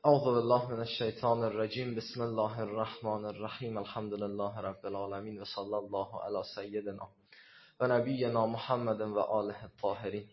اعوذ بالله من الشیطان الرجیم. بسم الله الرحمن الرحیم. الحمد لله رب العالمین و صلی الله علی سیدنا و نبینا محمد و آله الطاهرین.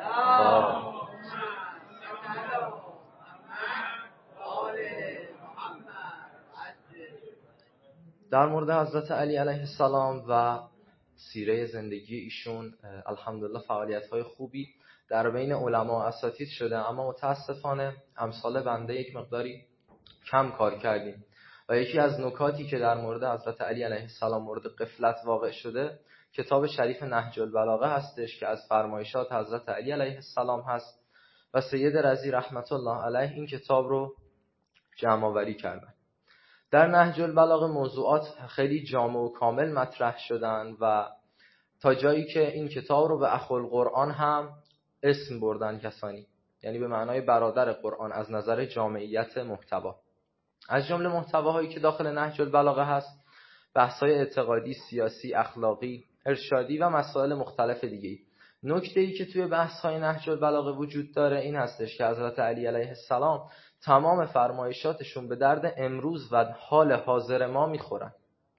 در مورد حضرت علی علیه السلام و سیره زندگی ایشون الحمدلله فعالیت‌های خوبی در بین علما و اساتید شده، اما متاسفانه امثال بنده یک مقداری کم کار کردیم و یکی از نکاتی که در مورد حضرت علی علیه السلام مورد غفلت واقع شده کتاب شریف نهج البلاغه هستش که از فرمایشات حضرت علی علیه السلام هست و سید رضی رحمت الله علیه این کتاب رو جمع آوری کردن. در نهج البلاغه موضوعات خیلی جامع و کامل مطرح شدن و تا جایی که این کتاب رو به اخوالقرآن هم اسم بردن کسانی، یعنی به معنای برادر قرآن از نظر جامعیت محتوا. از جمله محتواهایی که داخل نهج البلاغه هست بحث‌های اعتقادی، سیاسی، اخلاقی، ارشادی و مسائل مختلف دیگه. نکته‌ای که توی بحث‌های نهج البلاغه وجود داره این هستش که حضرت علی علیه السلام تمام فرمایشاتشون به درد امروز و حال حاضر ما میخورن.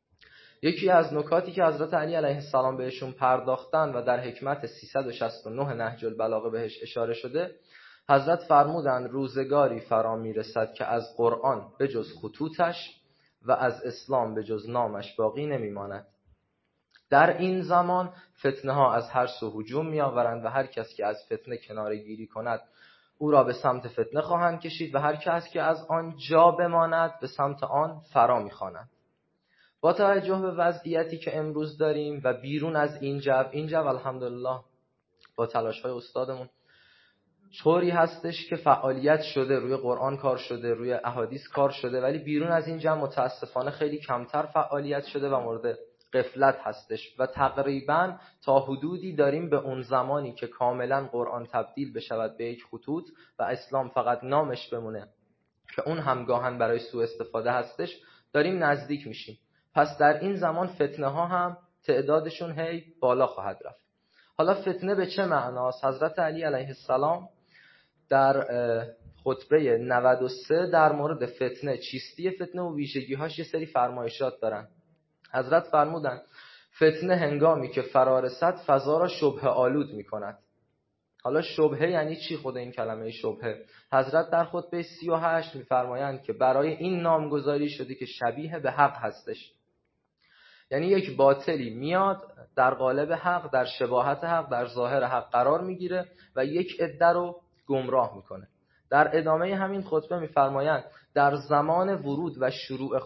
یکی از نکاتی که حضرت علی علیه السلام بهشون پرداختن و در حکمت 369 نهج البلاغه بهش اشاره شده، حضرت فرمودند روزگاری فرا میرسد که از قرآن به جز خطوطش و از اسلام به جز نامش باقی نمیماند. در این زمان فتنه ها از هر سو هجوم می آورند و هر کس که از فتنه کناره گیری کند او را به سمت فتنه خواهند کشید و هر کس که از آن جا بماند به سمت آن فرا می خوانند. با توجه به وضعیتی که امروز داریم و بیرون از این جو الحمدلله با تلاش های استادمون طوری هستش که فعالیت شده، روی قرآن کار شده، روی احادیث کار شده، ولی بیرون از این جمع متاسفانه خیلی کمتر فعالیت شده و مورد غفلت هستش و تقریبا تا حدودی داریم به اون زمانی که کاملا قرآن تبدیل بشود به یک خطوط و اسلام فقط نامش بمونه که اون هم گاهن برای سوء استفاده هستش داریم نزدیک میشیم. پس در این زمان فتنه ها هم تعدادشون هی بالا خواهد رفت. حالا فتنه به چه معناست؟ حضرت علی علیه السلام در خطبه 93 در مورد فتنه، چیستی فتنه و ویژگی‌هاش یه سری فرمایشات دارن. حضرت فرمودن فتنه هنگامی که فرارسد فضا را شبهه آلود می‌کند. حالا شبهه یعنی چی خود این کلمه شبهه؟ حضرت در خطبه 38 می‌فرمایند که برای این نامگذاری شده که شبیه به حق هستش. یعنی یک باطلی میاد در قالب حق، در شباهت حق، در ظاهر حق قرار میگیره و یک عده رو گمراه میکنه. در ادامه همین خطبه میفرمایند در زمان ورود و شروع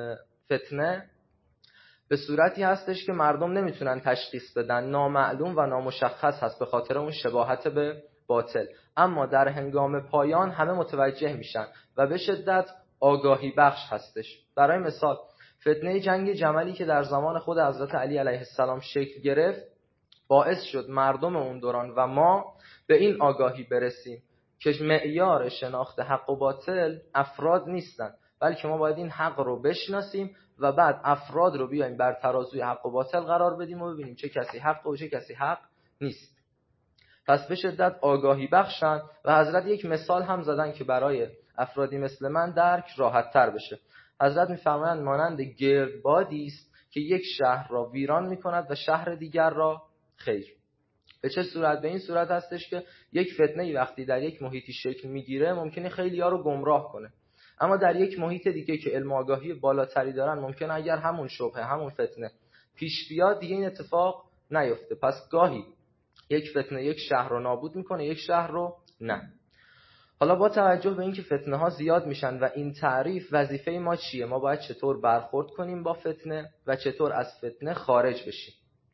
فتنه به صورتی هستش که مردم نمیتونن تشخیص بدن، نامعلوم و نامشخص هست به خاطر اون شباهت به باطل، اما در هنگام پایان همه متوجه میشن و به شدت آگاهی بخش هستش. برای مثال فتنه جنگ جملی که در زمان خود حضرت علی علیه السلام شکل گرفت باعث شد مردم اون دوران و ما به این آگاهی برسیم که معیار شناخت حق و باطل افراد نیستن، بلکه ما باید این حق رو بشناسیم و بعد افراد رو بیایم بر ترازوی حق و باطل قرار بدیم و ببینیم چه کسی حق و چه کسی حق نیست. پس به شدت آگاهی بخشن و حضرت یک مثال هم زدن که برای افرادی مثل من درک راحت تر بشه. حضرت می‌فرمایند مانند گردبادی است که یک شهر را ویران می‌کند و شهر دیگر را خیر. به چه صورت؟ به این صورت هستش که یک فتنه‌ای وقتی در یک محیطی شکل می‌گیره ممکنه خیلی‌ها رو گمراه کنه، اما در یک محیط دیگه که علم و آگاهی بالاتری دارن ممکنه اگر همون شبهه، همون فتنه پیش بیاد دیگه این اتفاق نیفته. پس گاهی یک فتنه یک شهر رو نابود می‌کنه، یک شهر رو نه. حالا با توجه به اینکه فتنه ها زیاد میشن و این تعریف، وظیفه ما چیه؟ ما باید چطور برخورد کنیم با فتنه و چطور از فتنه خارج بشیم؟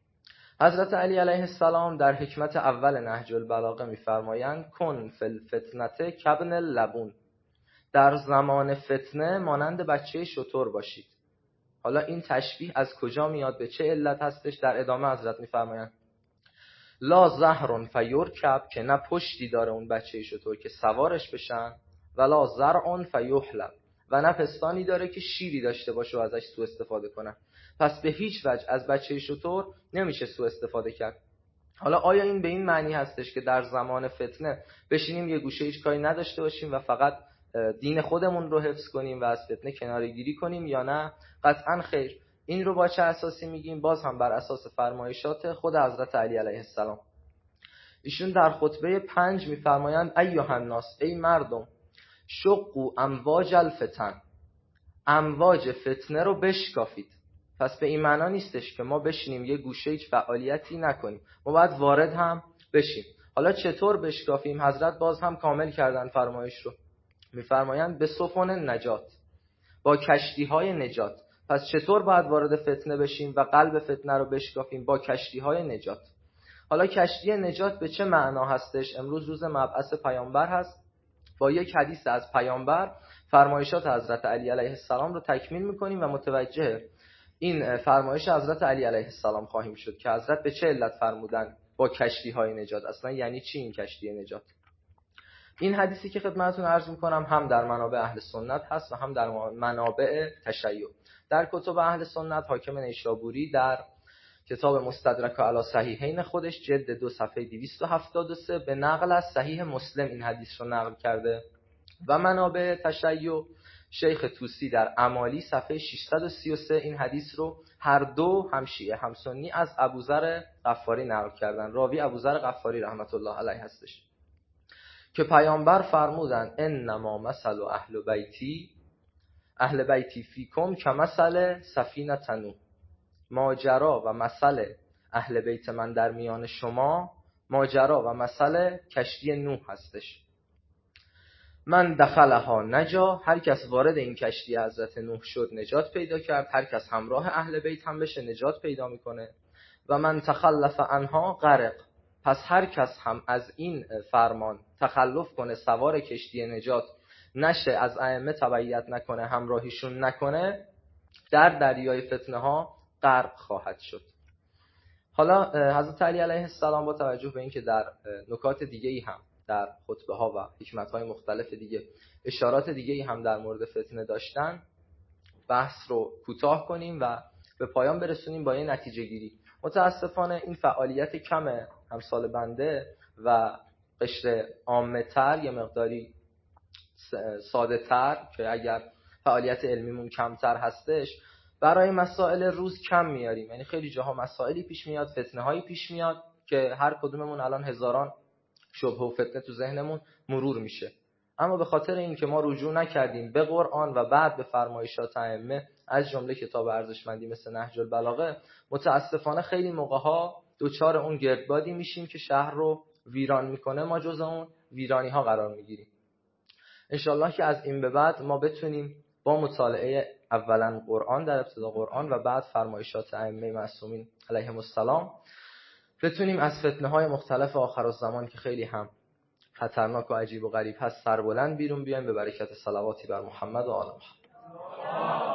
حضرت علی علیه السلام در حکمت اول نهج البلاغه میفرمایند کن فی الفتنه کابن اللبون، در زمان فتنه مانند بچه شتر باشید. حالا این تشبیه از کجا میاد؟ به چه علت هستش؟ در ادامه حضرت میفرمایند لا زهر فیرکب، که نه پشتی داره اون بچه شتر که سوارش بشن، ولا زرع فیحلب، و نه پستانی داره که شیری داشته باشه و ازش سوء استفاده کنن. پس به هیچ وجه از بچه شتر نمیشه سوء استفاده کرد. حالا آیا این به این معنی هستش که در زمان فتنه بشینیم یه گوشه هیچ کاری نداشته باشیم و فقط دین خودمون رو حفظ کنیم و از فتنه کناره‌گیری کنیم یا نه؟ قطعا خیر. این رو با چه اساسی میگیم؟ باز هم بر اساس فرمایشات خود حضرت علی علیه السلام. ایشون در خطبه 5 میفرمایند ایها الناس، ای مردم، شقوا امواج الفتن، امواج فتنه رو بشکافید. پس به این معنا نیستش که ما بشینیم یه گوشه هیچ فعالیتی نکنیم، ما باید وارد هم بشیم. حالا چطور بشکافیم؟ حضرت باز هم کامل کردن فرمایش رو، میفرمایند به سفن نجات، با کشتی های نجات. پس چطور باید وارد فتنه بشیم و قلب فتنه رو بشکافیم؟ با کشتی های نجات. حالا کشتی نجات به چه معنا هستش؟ امروز روز مبعث پیامبر هست، با یک حدیث از پیامبر فرمایشات حضرت علی علیه السلام رو تکمیل میکنیم و متوجه این فرمایش حضرت علی علیه السلام خواهیم شد که حضرت به چه علت فرمودن با کشتی های نجات. اصلا یعنی چی این کشتی نجات؟ این حدیثی که خدمتتون عرض میکنم هم در منابع اهل سنت هست و هم در منابع تشیع. در کتب اهل سنت حاکم نیشابوری در کتاب مستدرک علی صحیحین خودش جلد 2 صفحه 273 به نقل از صحیح مسلم این حدیث رو نقل کرده و منابع تشیع شیخ طوسی در امالی صفحه 633 این حدیث رو هر دو هم شیعه هم سنی از ابوذر غفاری نقل کردن. راوی ابوذر غفاری رحمت الله علیه هستش که پیامبر فرمودن انما مثل اهل بیتی فیکم کمثل سفینه نوح، ماجرا و مثل اهل بیت من در میان شما ماجرا و مثل کشتی نوح هستش. من دخلها نجا، هر کس وارد این کشتی حضرت نوح شد نجات پیدا کرد، هر کس همراه اهل بیت هم بشه نجات پیدا میکنه. و من تخلف عنها غرق، پس هر کس هم از این فرمان تخلف کنه، سوار کشتی نجات نشه، از ائمه تبعیت نکنه، همراهیشون نکنه، در دریای فتنه ها غرق خواهد شد. حالا حضرت علی علیه السلام با توجه به اینکه در نکات دیگه‌ای هم در خطبه ها و حکمت‌های مختلف دیگه اشارات دیگه‌ای هم در مورد فتنه داشتن، بحث رو کوتاه کنیم و به پایان برسونیم با یه نتیجه گیری. متاسفانه این فعالیت کم امثال بنده و قشر عامه‌تر، یه مقداری ساده‌تر که اگر فعالیت علمیمون کمتر هستش، برای مسائل روز کم میاریم. یعنی خیلی جاها مسائلی پیش میاد، فتنه‌هایی پیش میاد که هر کدوممون الان هزاران شبهه و فتنه تو ذهنمون مرور میشه، اما به خاطر اینکه ما رجوع نکردیم به قرآن و بعد به فرمایشات ائمه از جمله کتاب ارزشمندی مثل نهج البلاغه، متاسفانه خیلی موقع‌ها دوچار اون گردبادی میشیم که شهر رو ویران میکنه، ما جز اون ویرانی ها قرار میگیریم. انشالله که از این به بعد ما بتونیم با مطالعه اولا قرآن، در ابتدا قرآن و بعد فرمایشات ائمه معصومین علیهم السلام، بتونیم از فتنه‌های مختلف آخرالزمان که خیلی هم خطرناک و عجیب و غریب هست سربلند بیرون بیایم به برکت صلواتی بر محمد و آل محمد.